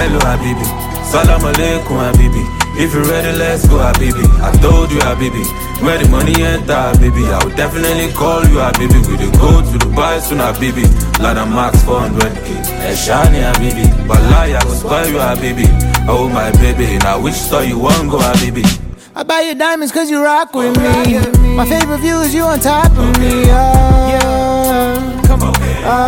Hello Habibi, Salam Alaikum Habibi. If you're ready, let's go Habibi. I told you Habibi, where the money enter Habibi, I would definitely call you Habibi. We dey go to Dubai soon Habibi. Lada Max 400k, Eshani Habibi. Wallahi I go spoil you Habibi. Oh my baby, now which store you want go Habibi? I buy your diamonds cause you rock with me. My favorite view is you on top of me. Come on.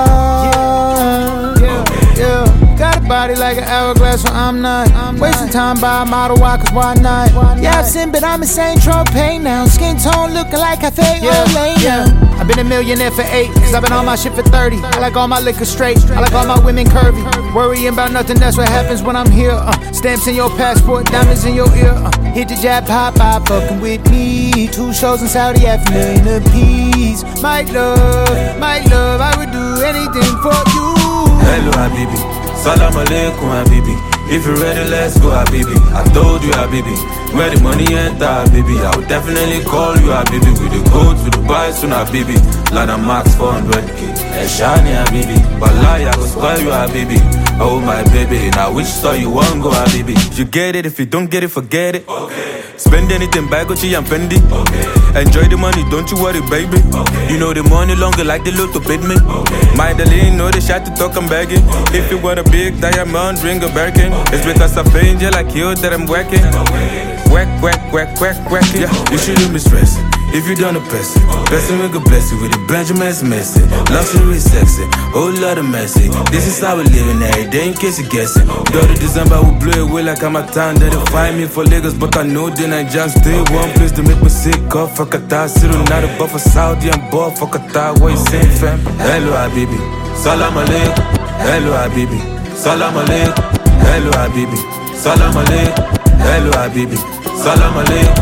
Yeah. Got a body like an hourglass, so I'm not wasting time by a model, why? Cause why not? Yeah, I've sinned, but I'm insane, trophy now. Skin tone looking like I think I've been a millionaire for 8, cause I've been on my shit for 30. I like all my liquor straight, I like all my women curvy. Worrying about nothing, that's what happens when I'm here. Stamps in your passport, diamonds in your ear. Hit the jab, pop, fucking with me. 2 shows in Saudi, $500,000 apiece. My love, I would do anything for you. Hello Habibi, Salam Alaikum Habibi. If you're ready, let's go Habibi. I told you Habibi, where the money enter Habibi, I would definitely call you Habibi. We dey go to Dubai soon Habibi. Lada Max 400k, Eshani Habibi. Wallahi I go spoil you Habibi. Oh my baby, now which store you want go Habibi? You get it, if you don't get it, forget it. Okay. Spend anything by Gucci and Fendi. Okay. Enjoy the money, don't you worry, baby. Okay. You know the money longer like the look to bid me. Okay. My darling, know the shot to talk, I'm begging. Okay. If you want a big diamond, ring a Birkin. Okay. It's because I find you like you that I'm working. Okay. Whack, yeah. You shouldn't be stressing if you done a person. Blessing with a blessing with the Benjamin's messy. Luxury sexy, whole lot of messy. This is how we living every day in case you're guessing. Though the December will blow away like I'm a town. They don't find me for Lagos, but I know then I just stay one place to make me sick off. Fuck a tie, Cyril, not a buffer Saudi and ball. Fuck a tie, what you saying, fam? Hello Habibi, Salam Alaikum. Hello Habibi, Salam Alaikum. Hello Habibi, Salam Alaikum. Hello Habibi, Salam Alaikum.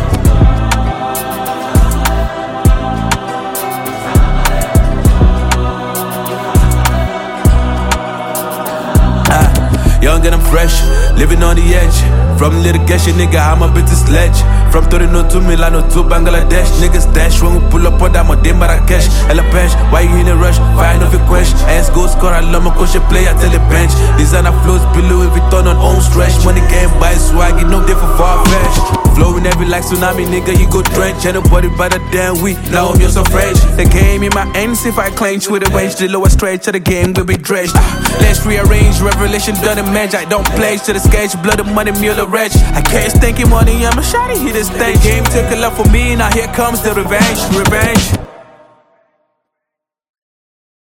Young and I'm fresh, living on the edge. From litigation, nigga, I'm a bit of sledge. From Torino to Milano to Bangladesh. Niggas dash when we pull up on that Mode Marrakesh. Ella Pesh, why you in a rush? Fine off your question. Ass go score, I love my coach, play, I tell the bench. Designer flows below if we turn on own stretch. Money can't buy swag, you know they for far-fetched. Flowing heavy like tsunami, nigga, you go drench. Ain't nobody better than we, now I'm so fresh. The game in my ends if I clench with a range. The lowest stretch of the game will be dredged. Let's rearrange, revelation done in match. I don't play to the sketch, blood of money, mule of wretch. I can't stinky money, I'm a shotty, hit this thing. Game took a lot for me, now here comes the revenge.